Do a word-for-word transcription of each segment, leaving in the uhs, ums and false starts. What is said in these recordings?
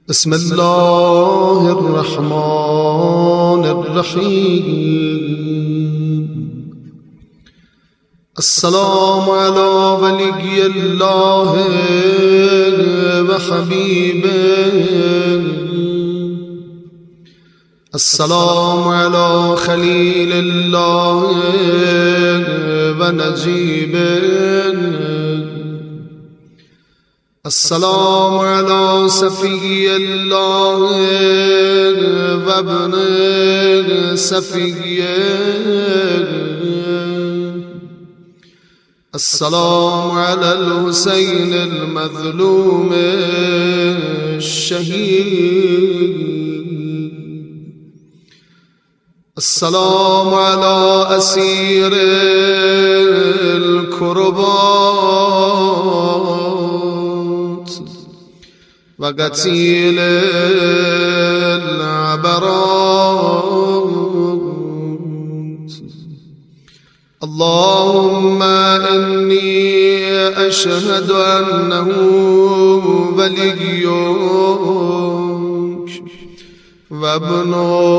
بسم الله الرحمن الرحيم. السلام على ولي الله وحبيبه، السلام على خليل الله ونجيبه، السلام على سفي الله وابن سفيه، السلام على الحسين المظلوم الشهيد، السلام على أسير الكربات وقتيل العبرات. اللهم إني أشهد أنه وليك وابن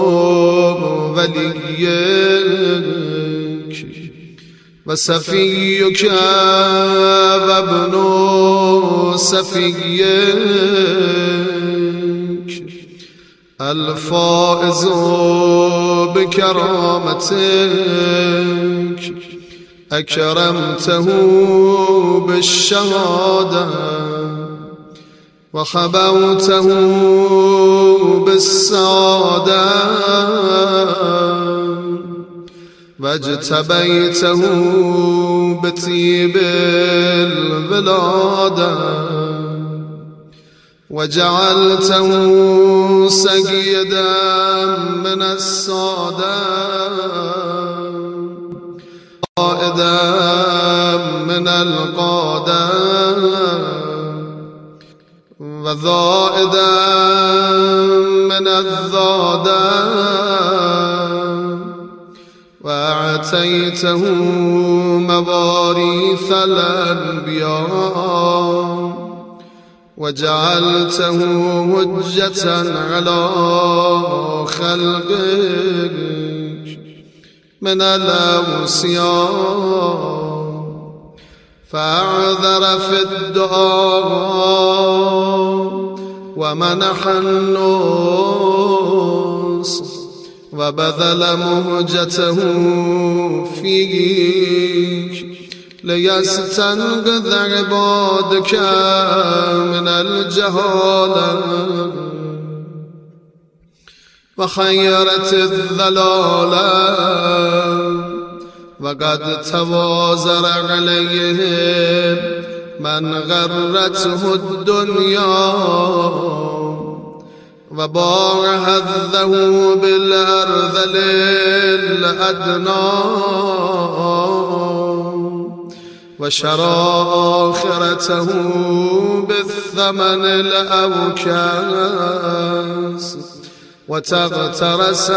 وليك وسفيك وابن سفيك، الفائز بكرامتك، أكرمته بالشهادة وخبوته بالسعادة واجتبيته بطيب الولادة وجعلته سيدا من السادة قائدا من القادة وذائدا من الذادة وأعطيته مواريث الأنبياء وجعلته حجة على خلقك من الأوصياء، فأعذر في الدعاء ومنح النص وبذل مهجته فيك ليستنقذ عبادك من الجهالة وخيرت الضلالة، وقد توازر عليهم من غرته الدنيا وباع هذه بالأرذل الأدنى وشرى آخرته بالثمن الأوكاس وتغترس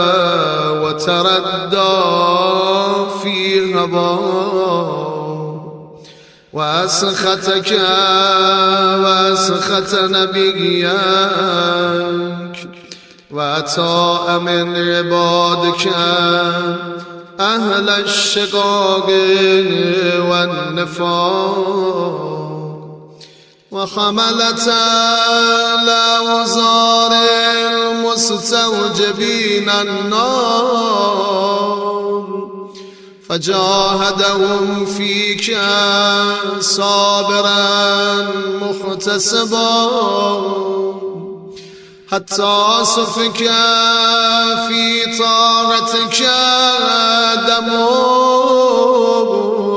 وتردى في هواه وأسختك وأسخت نبيك وأتى من عبادك أهل الشقاق والنفاق وحملة الأوزار المستوجبين النار فجاهدهم فيك صابرا محتسبا حتى سفك في طاعتك دمه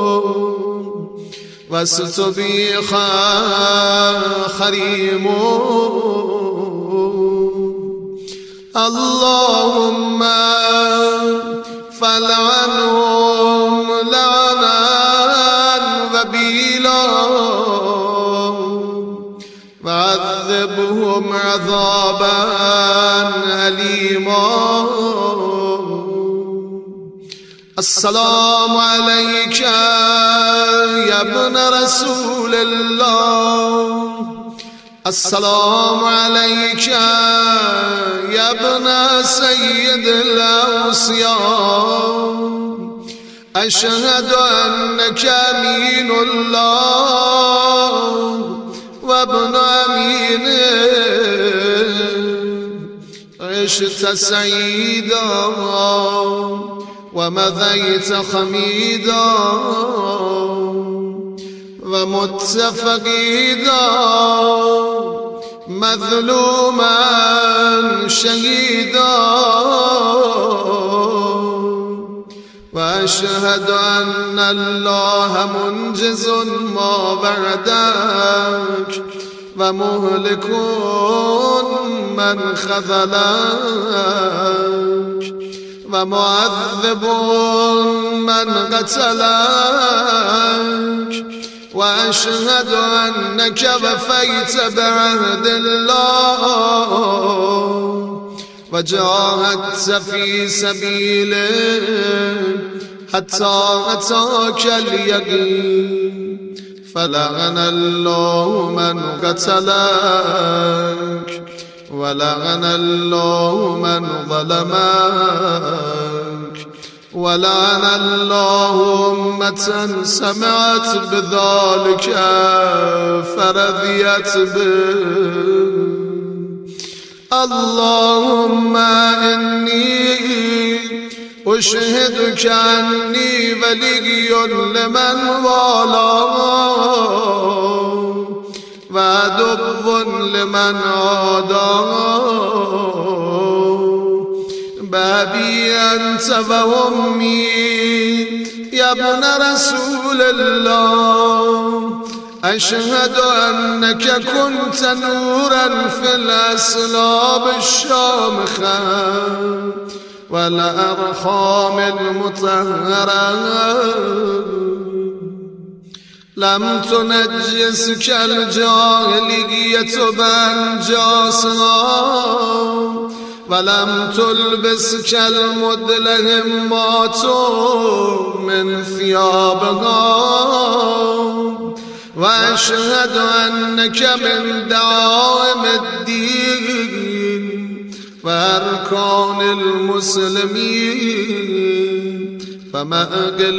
واستبيح خريمه. اللهم فلعنهم لعنا وبيلا وعذبهم عذابا أليما. السلام عليك يا ابن رسول الله السلام عليك يا ابن سيد الأوصياء أشهد أنك أمين الله وابن أمينه عشت سعيدا ومضيت خميدا ومت فقيدا مظلوما شهيدا وأشهد أن الله منجز ما وعدك ومهلك من خذلك ومعذب من قتلك وأشهد أنك وفيت بعهد الله وجاهدت في سبيله حتى أتاك اليقين فلعن الله من قتلك ولعن الله من ظلمك ولعن الله أمة سمعت بذلك فرضيت به. اللهم إني أشهدك أني ولي لمن والاه وعدو لمن عاداه بابي أنت وأمي يا ابن رسول الله أشهد أنك كنت نورا في الأسلاب الشامخة والأرحام المطهرة لم تنجسك الجاهلية بأنجاسها ولم تلبسك المدلهمات من ثيابها وأشهد أنك من دعائم الدين وأركان المسلمين فمأقل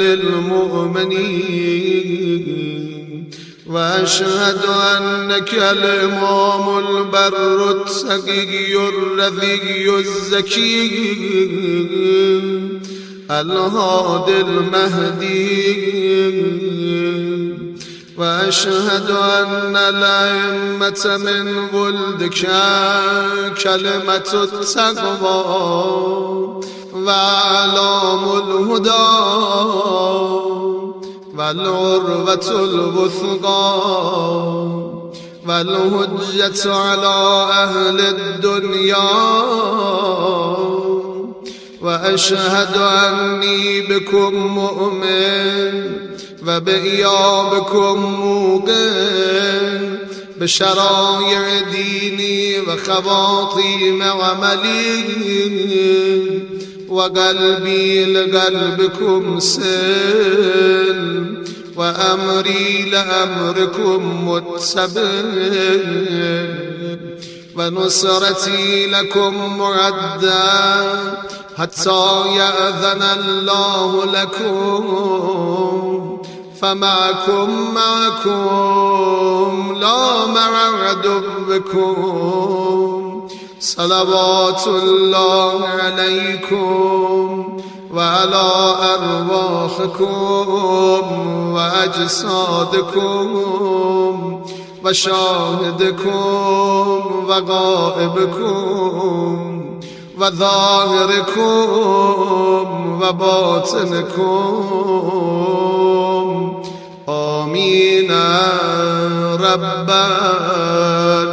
المؤمنين وأشهد أنك الإمام البر التقي الرذي الزكي الهادي المهدي وأشهد أن الأئمة من ولدك كلمة التقوى وأعلام الهدى والعروة الوثقى والهجة على أهل الدنيا وأشهد أني بكم مؤمن وبإيابكم موقن بشرائع ديني وخواطيم عملي وقلبي لقلبكم سل وأمري لأمركم متبع ونصرتي لكم معدة حتى يأذن الله لكم فمعكم معكم لا مع عدوكم صلوات الله عليكم وعلى أرواحكم وأجسادكم وشاهدكم وغائبكم وظاهركم وباطنكم آمين رب